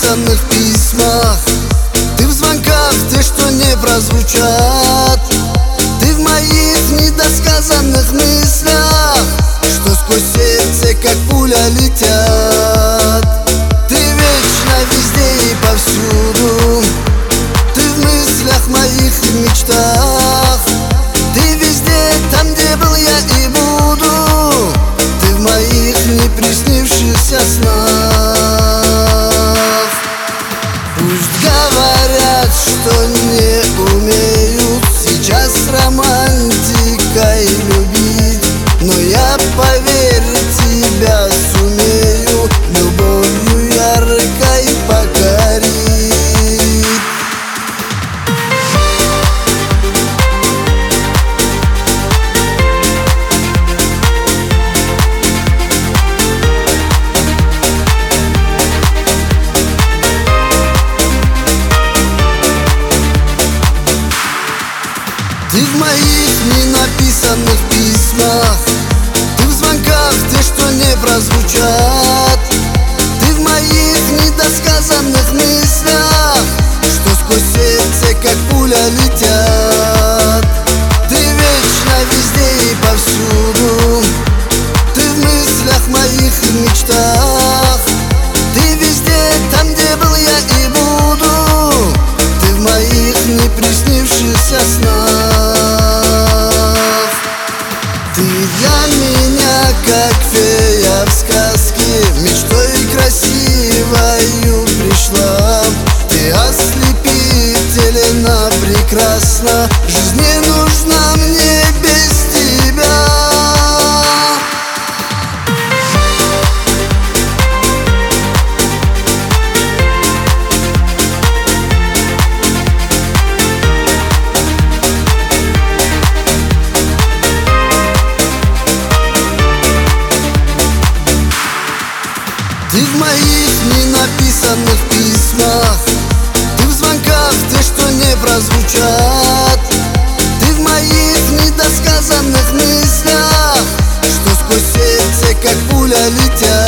написанных письмах, ты в звонках, те, что не прозвучат, ты в моих недосказанных мыслях, что сквозь сердце, как пуля, летят. Ты вечно везде и повсюду, ты в мыслях моих и в мечтах, ты везде, там, где был я и буду, ты в моих не приснившихся снах. Пусть говорят, что не умеют сейчас романтикой любить, но я, поверь, тебя сумею любовью яркой покорить. Ты в моих ненаписанных письмах, ты в звонках, те, что не прозвучат, ты в моих недосказанных мыслях, что сквозь сердце, как пуля, летят. Ты вечно везде и повсюду, ты в мыслях моих и в мечтах, ты везде, там, где был я и буду, ты в моих не приснившихся снах. Ты для меня, как фея в сказке, мечтой красивою пришла. Ты ослепительна, прекрасна, жизнь не нужна мне без тебя. Ты в моих ненаписанных письмах, ты в звонках, те, что не прозвучат, ты в моих недосказанных мыслях, что сквозь сердце, как пуля, летят.